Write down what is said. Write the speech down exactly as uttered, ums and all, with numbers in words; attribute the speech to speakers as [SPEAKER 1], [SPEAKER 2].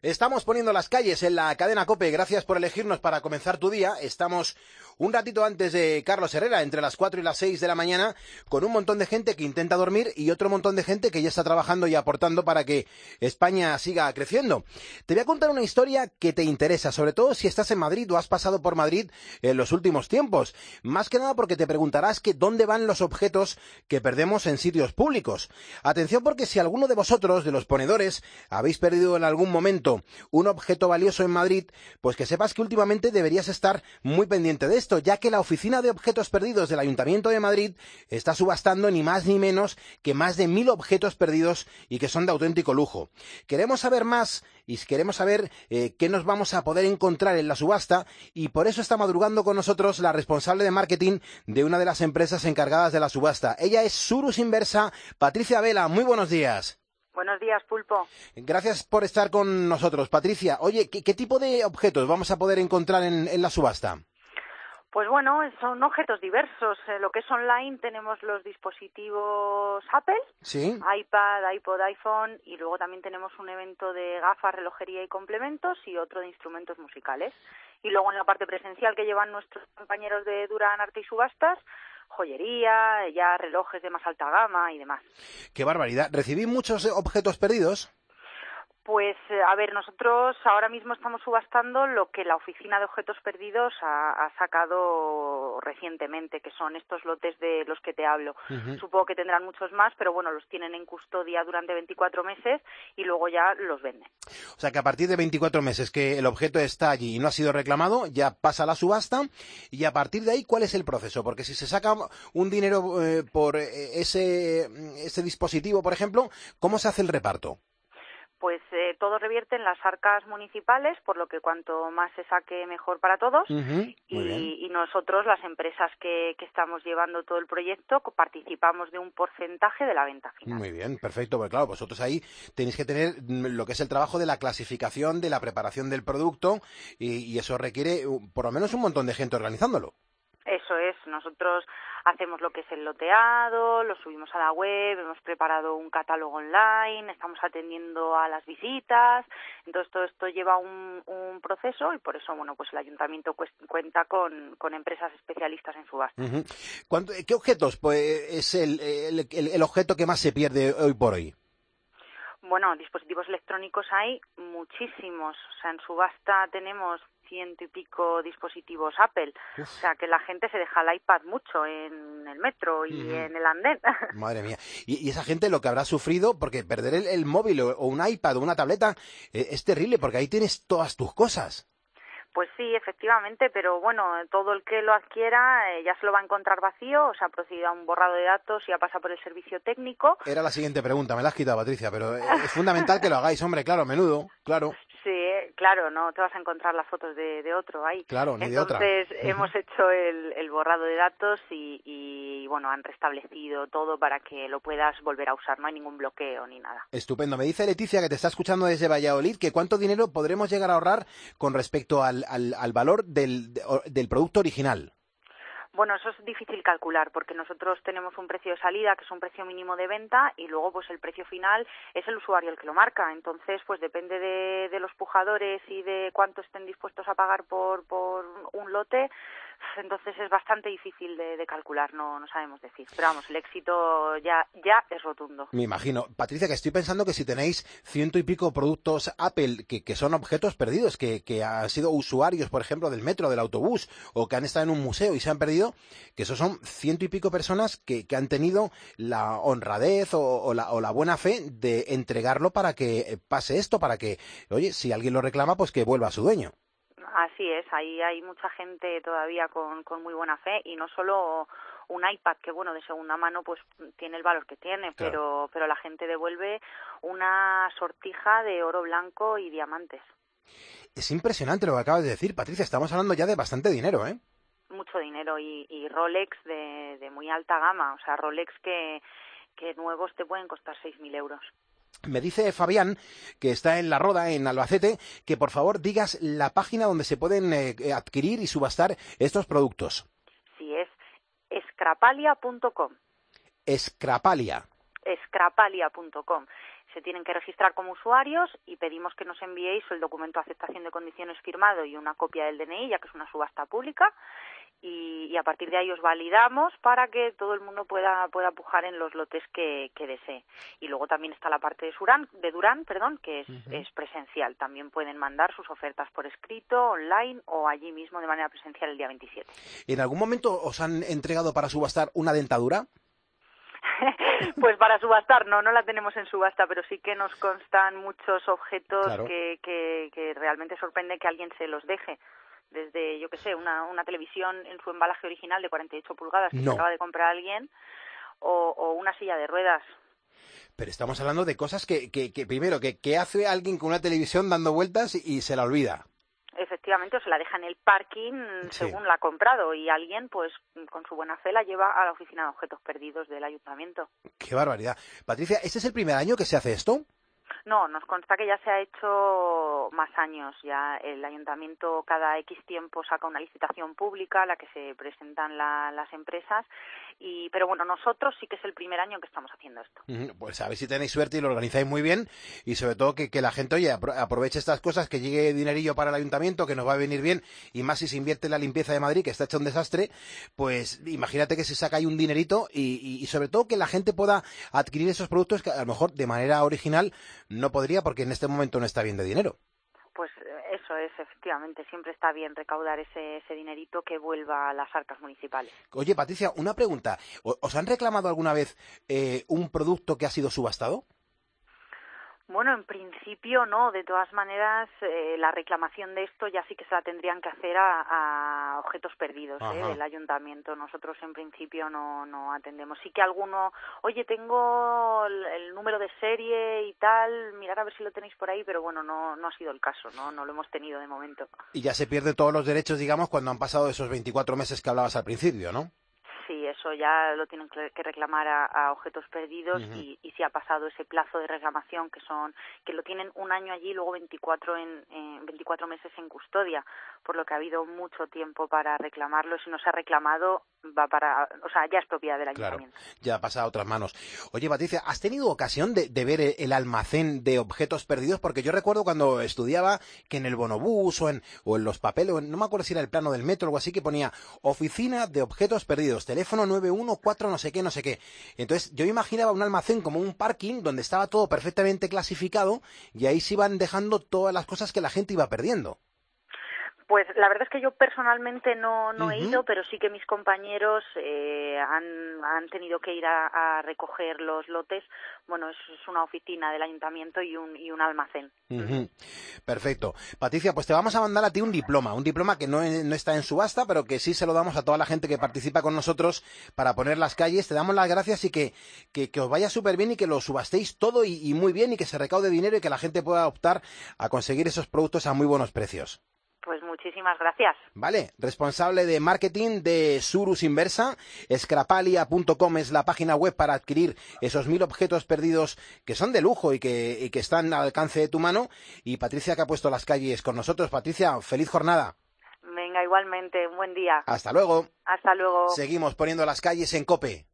[SPEAKER 1] Estamos poniendo las calles en la cadena COPE. Gracias por elegirnos para comenzar tu día. Estamos un ratito antes de Carlos Herrera, entre las cuatro y las seis de la mañana, con un montón de gente que intenta dormir y otro montón de gente que ya está trabajando y aportando para que España siga creciendo. Te voy a contar una historia que te interesa, sobre todo si estás en Madrid o has pasado por Madrid en los últimos tiempos. Más que nada porque te preguntarás que dónde van los objetos que perdemos en sitios públicos. Atención, porque si alguno de vosotros, de los ponedores, habéis perdido en algún momento un objeto valioso en Madrid, pues que sepas que últimamente deberías estar muy pendiente de esto, ya que la Oficina de Objetos Perdidos del Ayuntamiento de Madrid está subastando ni más ni menos que más de mil objetos perdidos y que son de auténtico lujo. Queremos saber más y queremos saber eh, qué nos vamos a poder encontrar en la subasta, y por eso está madrugando con nosotros la responsable de marketing de una de las empresas encargadas de la subasta. Ella es Surus Inversa, Patricia Vela. Muy buenos días.
[SPEAKER 2] Buenos días, Pulpo.
[SPEAKER 1] Gracias por estar con nosotros, Patricia. Oye, ¿qué, qué tipo de objetos vamos a poder encontrar en, en la subasta?
[SPEAKER 2] Pues bueno, son objetos diversos. En lo que es online tenemos los dispositivos Apple,
[SPEAKER 1] ¿Sí?
[SPEAKER 2] iPad, iPod, iPhone, y luego también tenemos un evento de gafas, relojería y complementos y otro de instrumentos musicales. Y luego en la parte presencial que llevan nuestros compañeros de Duran Arte y Subastas, joyería, ya relojes de más alta gama y demás.
[SPEAKER 1] ¡Qué barbaridad! ¿Recibí muchos objetos perdidos?
[SPEAKER 2] Pues, a ver, nosotros ahora mismo estamos subastando lo que la Oficina de Objetos Perdidos ha, ha sacado recientemente, que son estos lotes de los que te hablo. Uh-huh. Supongo que tendrán muchos más, pero bueno, los tienen en custodia durante veinticuatro meses y luego ya los venden.
[SPEAKER 1] O sea que a partir de veinticuatro meses que el objeto está allí y no ha sido reclamado, ya pasa la subasta, y a partir de ahí, ¿cuál es el proceso? Porque si se saca un dinero eh, por ese, ese dispositivo, por ejemplo, ¿cómo se hace el reparto?
[SPEAKER 2] Pues eh, todo revierte en las arcas municipales, por lo que cuanto más se saque mejor para todos.
[SPEAKER 1] Uh-huh.
[SPEAKER 2] y, y nosotros, las empresas que, que estamos llevando todo el proyecto, participamos de un porcentaje de la venta final.
[SPEAKER 1] Muy bien, perfecto, porque claro, vosotros ahí tenéis que tener lo que es el trabajo de la clasificación, de la preparación del producto, y, y eso requiere por lo menos un montón de gente organizándolo.
[SPEAKER 2] Eso es, nosotros hacemos lo que es el loteado, lo subimos a la web, hemos preparado un catálogo online, estamos atendiendo a las visitas. Entonces todo esto lleva un, un proceso, y por eso, bueno, pues el ayuntamiento cuenta con, con empresas especialistas en subasta.
[SPEAKER 1] Uh-huh. ¿Cuánto, ¿Qué objetos pues, es el, el, el, el objeto que más se pierde hoy por hoy?
[SPEAKER 2] Bueno, dispositivos electrónicos hay muchísimos. O sea, en subasta tenemos ciento y pico dispositivos Apple. Uf. O sea, que la gente se deja el iPad mucho en el metro y uh-huh. en el andén.
[SPEAKER 1] Madre mía. Y, y esa gente lo que habrá sufrido, porque perder el, el móvil o, o un iPad o una tableta eh, es terrible, porque ahí tienes todas tus cosas.
[SPEAKER 2] Pues sí, efectivamente, pero bueno, todo el que lo adquiera eh, ya se lo va a encontrar vacío, o sea, procede a un borrado de datos y ya pasa por el servicio técnico.
[SPEAKER 1] Era la siguiente pregunta, me la has quitado, Patricia, pero es fundamental que lo hagáis, hombre, claro, menudo, claro.
[SPEAKER 2] Sí, claro, no te vas a encontrar las fotos de, de otro ahí.
[SPEAKER 1] Claro, ni
[SPEAKER 2] Entonces,
[SPEAKER 1] de otra.
[SPEAKER 2] Entonces hemos hecho el, el borrado de datos y, y, bueno, han restablecido todo para que lo puedas volver a usar, no hay ningún bloqueo ni nada.
[SPEAKER 1] Estupendo. Me dice Leticia, que te está escuchando desde Valladolid, que cuánto dinero podremos llegar a ahorrar con respecto al, al, al valor del, del producto original.
[SPEAKER 2] Bueno, eso es difícil calcular, porque nosotros tenemos un precio de salida, que es un precio mínimo de venta, y luego pues el precio final es el usuario el que lo marca. Entonces, pues depende de, de los pujadores y de cuánto estén dispuestos a pagar por, por un lote. Entonces es bastante difícil de, de calcular, no, no sabemos decir. Pero vamos, el éxito ya, ya es rotundo.
[SPEAKER 1] Me imagino. Patricia, que estoy pensando que si tenéis ciento y pico productos Apple que, que son objetos perdidos, que, que han sido usuarios, por ejemplo, del metro, del autobús, o que han estado en un museo y se han perdido, que esos son ciento y pico personas que, que han tenido la honradez o, o, la, o la buena fe de entregarlo para que pase esto, para que, oye, si alguien lo reclama, pues que vuelva a su dueño.
[SPEAKER 2] Así es, ahí hay mucha gente todavía con, con muy buena fe, y no solo un iPad, que bueno, de segunda mano pues tiene el valor que tiene, claro. pero pero la gente devuelve una sortija de oro blanco y diamantes.
[SPEAKER 1] Es impresionante lo que acabas de decir, Patricia, estamos hablando ya de bastante dinero, ¿eh?
[SPEAKER 2] Mucho dinero, y, y Rolex de, de muy alta gama, o sea, Rolex que, que nuevos te pueden costar seis mil euros.
[SPEAKER 1] Me dice Fabián, que está en La Roda, en Albacete, que por favor digas la página donde se pueden eh, adquirir y subastar estos productos.
[SPEAKER 2] Sí, es scrapalia punto com.
[SPEAKER 1] Scrapalia.
[SPEAKER 2] scrapalia punto com. Se tienen que registrar como usuarios y pedimos que nos enviéis el documento de aceptación de condiciones firmado y una copia del D N I, ya que es una subasta pública, y, y a partir de ahí os validamos para que todo el mundo pueda pueda pujar en los lotes que, que desee. Y luego también está la parte de, Surán, de Durán, perdón, que es, uh-huh. es presencial. También pueden mandar sus ofertas por escrito, online o allí mismo de manera presencial el día veintisiete.
[SPEAKER 1] ¿En algún momento os han entregado para subastar una dentadura?
[SPEAKER 2] Pues para subastar no, no la tenemos en subasta, pero sí que nos constan muchos objetos claro. que, que, que realmente sorprende que alguien se los deje. Desde, yo qué sé, una, una televisión en su embalaje original de cuarenta y ocho pulgadas que no. se acaba de comprar alguien, o, o una silla de ruedas.
[SPEAKER 1] Pero estamos hablando de cosas que, que, que primero, que, que hace alguien con una televisión dando vueltas y se la olvida.
[SPEAKER 2] Efectivamente, o se la deja en el parking según sí. la ha comprado y alguien, pues, con su buena fe la lleva a la oficina de objetos perdidos del ayuntamiento.
[SPEAKER 1] ¡Qué barbaridad! Patricia, ¿este es el primer año que se hace esto?
[SPEAKER 2] No, nos consta que ya se ha hecho más años. Ya el ayuntamiento cada X tiempo saca una licitación pública a la que se presentan la, las empresas. Y, pero bueno, nosotros sí que es el primer año que estamos haciendo esto.
[SPEAKER 1] Pues a ver si tenéis suerte y lo organizáis muy bien y sobre todo que, que la gente, oye, aproveche estas cosas, que llegue dinerillo para el ayuntamiento, que nos va a venir bien, y más si se invierte en la limpieza de Madrid, que está hecha un desastre, pues imagínate que se saca ahí un dinerito y, y, y sobre todo que la gente pueda adquirir esos productos que a lo mejor de manera original no podría porque en este momento no está bien de dinero.
[SPEAKER 2] Pues eso es, efectivamente, siempre está bien recaudar ese, ese dinerito que vuelva a las arcas municipales.
[SPEAKER 1] Oye, Patricia, una pregunta. ¿Os han reclamado alguna vez eh, un producto que ha sido subastado?
[SPEAKER 2] Bueno, en principio no. De todas maneras, eh, la reclamación de esto ya sí que se la tendrían que hacer a, a objetos perdidos ¿eh? del ayuntamiento. Nosotros en principio no, no atendemos. Sí que alguno, oye, tengo el, el número de serie y tal, mirar a ver si lo tenéis por ahí, pero bueno, no, no ha sido el caso, no, no lo hemos tenido de momento.
[SPEAKER 1] Y ya se pierden todos los derechos, digamos, cuando han pasado esos veinticuatro meses que hablabas al principio, ¿no?
[SPEAKER 2] Sí, eso ya lo tienen que reclamar a, a objetos perdidos uh-huh. y, y si ha pasado ese plazo de reclamación que son que lo tienen un año allí y luego veinticuatro en, en veinticuatro meses en custodia, por lo que ha habido mucho tiempo para reclamarlo. Si no se ha reclamado va para, o sea, ya es propiedad del ayuntamiento.
[SPEAKER 1] Claro, ya pasa a otras manos. Oye, Patricia, ¿has tenido ocasión de, de ver el almacén de objetos perdidos? Porque yo recuerdo cuando estudiaba que en el bonobús o en, o en los papeles, o en, no me acuerdo si era el plano del metro o algo así, que ponía oficina de objetos perdidos, teléfono nueve uno cuatro no sé qué, no sé qué. Entonces yo imaginaba un almacén como un parking donde estaba todo perfectamente clasificado y ahí se iban dejando todas las cosas que la gente iba perdiendo.
[SPEAKER 2] Pues la verdad es que yo personalmente no, no uh-huh. he ido, pero sí que mis compañeros eh, han, han tenido que ir a, a recoger los lotes. Bueno, es, es una oficina del ayuntamiento y un, y un almacén.
[SPEAKER 1] Uh-huh. Perfecto. Patricia, pues te vamos a mandar a ti un diploma, un diploma que no, no está en subasta, pero que sí se lo damos a toda la gente que participa con nosotros para poner las calles. Te damos las gracias y que, que, que os vaya súper bien y que lo subastéis todo y, y muy bien y que se recaude dinero y que la gente pueda optar a conseguir esos productos a muy buenos precios.
[SPEAKER 2] Pues muchísimas gracias.
[SPEAKER 1] Vale, responsable de marketing de Surus Inversa, scrapalia punto com es la página web para adquirir esos mil objetos perdidos que son de lujo y que, y que están al alcance de tu mano. Y Patricia, que ha puesto las calles con nosotros. Patricia, feliz jornada.
[SPEAKER 2] Venga, igualmente, un buen día.
[SPEAKER 1] Hasta luego.
[SPEAKER 2] Hasta luego.
[SPEAKER 1] Seguimos poniendo las calles en COPE.